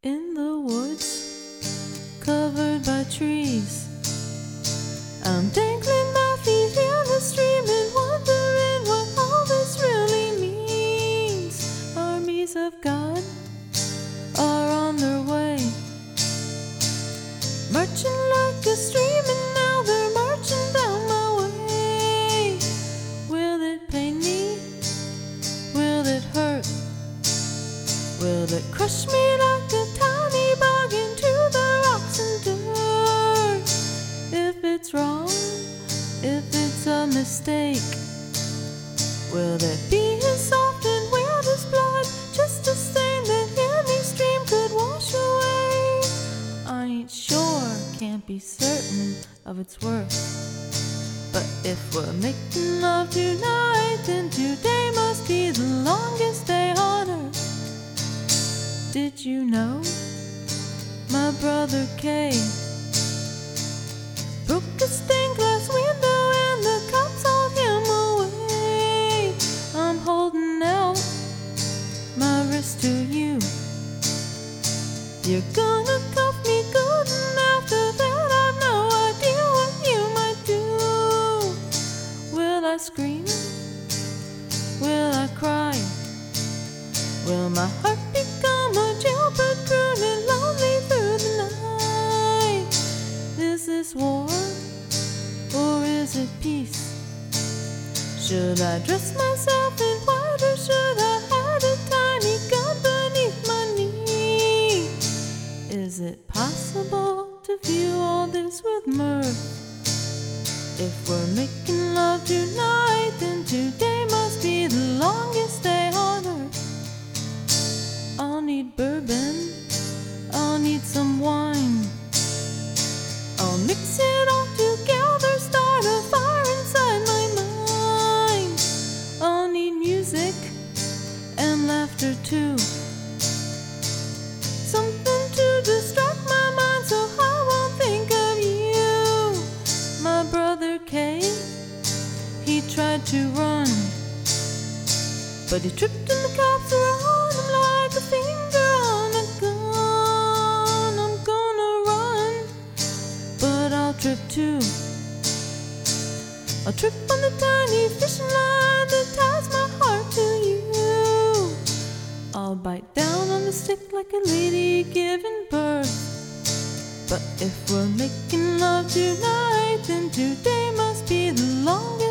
In the woods, covered by trees, I'm dangling my feet in the stream and wondering what all this really means. Armies of God are on their way, marching like a stream, and now they're marching down my way. Will it pain me? Will it hurt? Will it crush me like a tiny bug into the rocks and dirt? If it's wrong, if it's a mistake, will it be as soft and weird as blood, just a stain that any stream could wash away? I ain't sure, can't be certain of its worth, but if we're making love tonight, then today must be the longest day on earth. Did you know my brother Kay broke a stained glass window and the cops hauled him away? I'm holding out my wrist to you. You're gonna cuff me good, and after that I've no idea what you might do. Will I scream? Will I cry? Will my heart become a jailbird crooning lonely through the night? Is this war, or is it peace? Should I dress myself in white, or should I hide a tiny gun beneath my knee? Is it possible to view all this with mirth? If we're making love tonight, then today must be the longest day on earth. I'll need bourbon, I'll need some wine, I'll mix it all together, start a fire inside my mind. I'll need music and laughter too, something to distract my mind so I won't think of you. My brother Kay, he tried to run, but he tripped and the cops were on him like a finger on a gun. I'm gonna run, but I'll trip too. I'll trip on the tiny fishing line that ties my heart to you. I'll bite down on the stick like a lady giving birth. But if we're making love tonight, then today must be the longest